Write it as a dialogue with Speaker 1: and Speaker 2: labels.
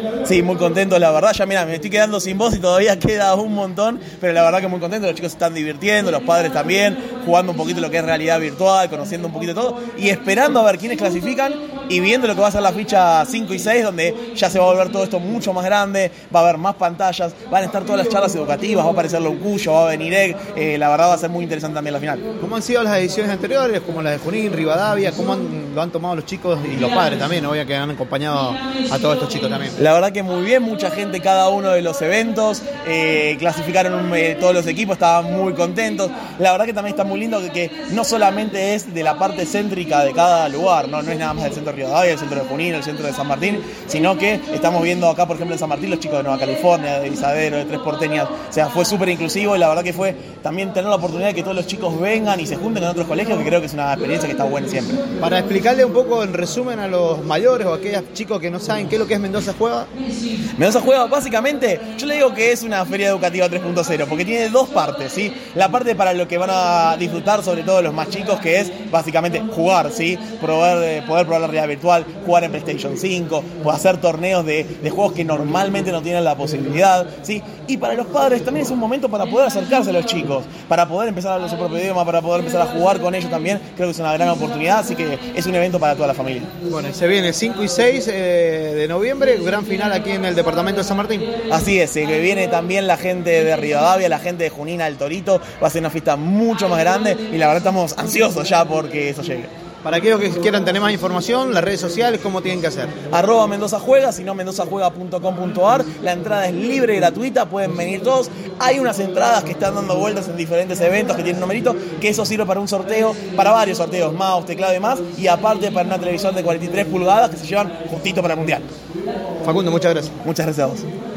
Speaker 1: Sí, muy contento, la verdad. Ya mira, me estoy quedando sin voz y todavía queda un montón, pero la verdad que muy contento. Los chicos se están divirtiendo, los padres también, jugando un poquito lo que es realidad virtual, conociendo un poquito todo y esperando a ver quiénes clasifican y viendo lo que va a ser la ficha 5 y 6, donde ya se va a volver todo esto mucho más grande, va a haber más pantallas, van a estar todas las charlas educativas, va a aparecer Loncuyo, va a venir Egg, la verdad va a ser muy interesante también la final.
Speaker 2: ¿Cómo han sido las ediciones anteriores, como la de Junín, Rivadavia? ¿Cómo lo han tomado los chicos y los padres también, obvio, que han acompañado a todos estos chicos también?
Speaker 1: La verdad que muy bien, mucha gente cada uno de los eventos, clasificaron todos los equipos, estaban muy contentos. La verdad que también está muy lindo que no solamente es de la parte céntrica de cada lugar, no es nada más del centro de Rivadavia, el centro de Junín, el centro de San Martín, sino que estamos viendo acá, por ejemplo, en San Martín, los chicos de Nueva California, de Isadero, de Tres Porteñas, o sea, fue súper inclusivo y la verdad que fue también tener la oportunidad de que todos los chicos vengan y se junten en otros colegios, que creo que es una experiencia que está buena siempre.
Speaker 2: Para explicarle un poco en resumen a los mayores o a aquellos chicos que no saben qué es lo que es Mendoza Juega.
Speaker 1: Mendoza Juega, básicamente, yo le digo que es una feria educativa 3.0, porque tiene dos partes, ¿sí? La parte para lo que van a disfrutar, sobre todo los más chicos, que es básicamente jugar, ¿sí? Poder probar la realidad virtual, jugar en PlayStation 5, hacer torneos de juegos que normalmente no tienen la posibilidad, ¿sí? Y para los padres también es un momento para poder acercarse a los chicos, para poder empezar a hablar su propio idioma, para poder empezar a jugar con ellos también. Creo que es una gran oportunidad, así que es un evento para toda la familia.
Speaker 2: Bueno, y se viene 5 y 6 de noviembre, gran final aquí en el departamento de San Martín.
Speaker 1: Así es, que viene también la gente de Rivadavia, la gente de Junín al Torito, va a ser una fiesta mucho más grande y la verdad estamos ansiosos ya porque eso llegue.
Speaker 2: Para aquellos que quieran tener más información, las redes sociales, ¿cómo tienen que hacer?
Speaker 1: @Mendoza Juega, si no mendozajuega.com.ar. La entrada es libre y gratuita, pueden venir todos. Hay unas entradas que están dando vueltas en diferentes eventos que tienen un numerito, que eso sirve para un sorteo, para varios sorteos, mouse, teclado y demás, y aparte para una televisión de 43 pulgadas que se llevan justito para el Mundial.
Speaker 2: Facundo, muchas gracias.
Speaker 1: Muchas gracias a vos.